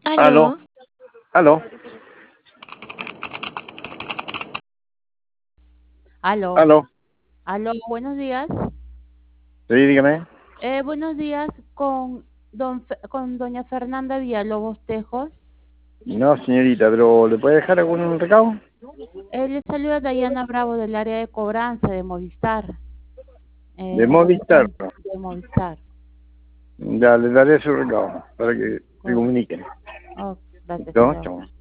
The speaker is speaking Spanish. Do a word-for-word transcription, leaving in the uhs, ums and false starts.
Aló, Aló, aló, Aló, aló. aló, buenos días. Sí, dígame. Eh, buenos días con don Fe- con doña Fernanda Villalobos Tejos. No, señorita, pero ¿le puede dejar algún recado? Eh, le saluda Dayana Bravo del área de cobranza de Movistar. De Eh, Movistar. referente de Movistar. Ya le daré su recado para que se Co- comuniquen. oh, gracias, hasta ¿No? luego. Chao.